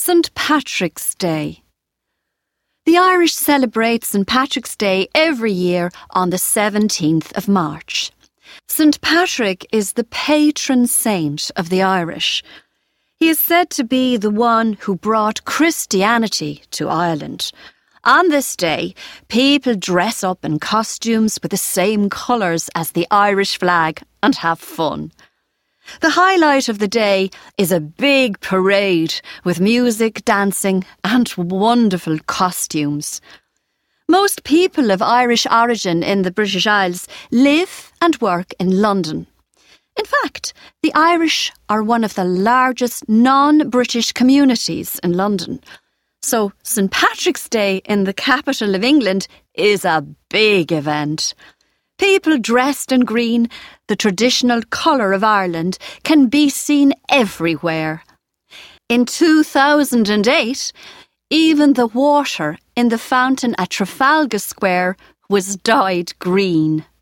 St. Patrick's Day. The Irish celebrate St. Patrick's Day every year on the 17th of March. St. Patrick is the patron saint of the Irish. He is said to be the one who brought Christianity to Ireland. On this day, people dress up in costumes with the same colours as the Irish flag and have fun. The highlight of the day is a big parade with music, dancing and wonderful costumes. Most people of Irish origin in the British Isles live and work in London. In fact, the Irish are one of the largest non-British communities in London. So St. Patrick's Day in the capital of England is a big event. People dressed in green, the traditional colour of Ireland, can be seen everywhere. In 2008, even the water in the fountain at Trafalgar Square was dyed green.